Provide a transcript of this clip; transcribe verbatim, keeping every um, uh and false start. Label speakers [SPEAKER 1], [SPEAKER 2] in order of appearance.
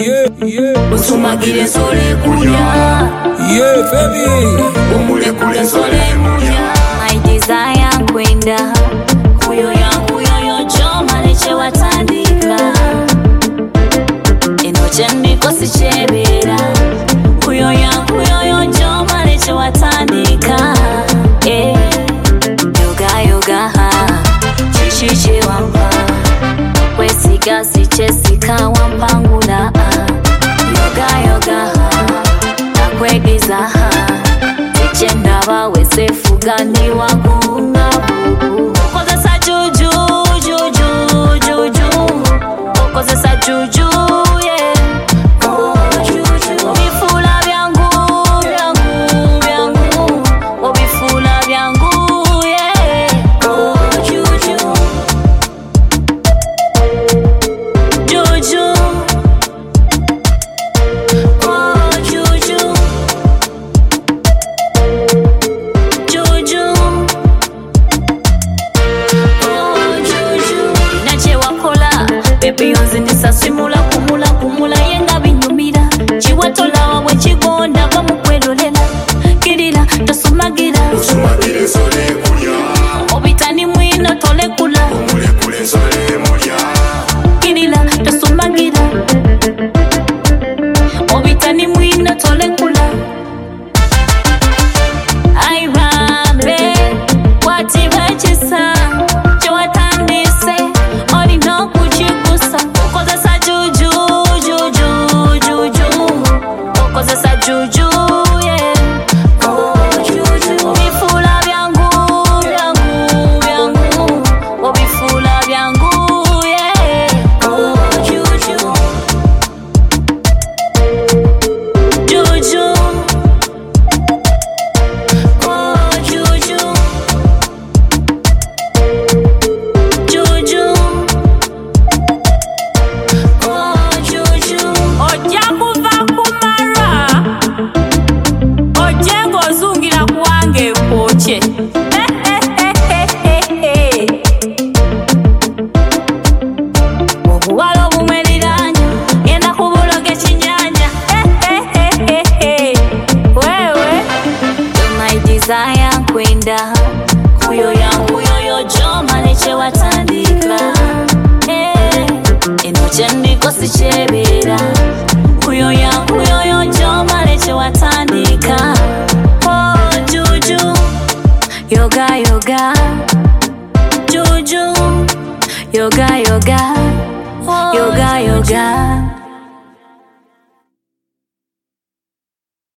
[SPEAKER 1] yeah, yeah.
[SPEAKER 2] Usumagire sole kuya,
[SPEAKER 1] yeah, baby.
[SPEAKER 2] Umule kule sole muya. My desire kwenda kuyo ya kuyo yo joma leche watandika. Enoche ndiko sichebera kuyo ya kuyo yo joma leche watandika. Eh, yoga yoga ha, chichiche wampa. Kwesiga sichesika wampangula. Yoga yoga ha, nakwegiza ha. Tichenda bawe sefugani wakunga bubu. Okozesa juju, juju, juju. Okozesa juju, yeah. Oh, juju. Obifula byangu, byangu, byangu. Obifula byangu, yeah. Oh, juju. Juju. Oh, juju. Juju. Oh, juju. Nache wakola baby yonzi ndisa simula kumula kumula yenga binyumira. Chiwatola wawe chigonda bamukwerolela. Kirira tosumagira.
[SPEAKER 3] Usumagire sole kuya,
[SPEAKER 2] Obitani mwino tole kula.
[SPEAKER 3] umule kule sole muya.
[SPEAKER 2] Kirira tosumagira. Obitani mwino tole kula. I rambe wati bachisa chwatandise ori no kuchikusa. Okozesa juju, juju, juju. Okozesa juju, yeah. Oh, juju. Obifula byangu, byangu, byangu. Obifula byangu, yeah. Oh, juju. Juju. Oh, juju. Juju. Oh, juju. Ojakuva kumara. Ojengo zungira kuange poche. Obuwalo bumeliranya yenda kubuloge chinyanya. Wewe my desire kwenda kuyo ya kuyo yo joma leche watandika. Eh, enoche ndiko sichebera kuyo ya kuyo yo joma leche watandika. Oh, juju. Yoga yoga. Juju. Yoga yoga. Yoga yoga.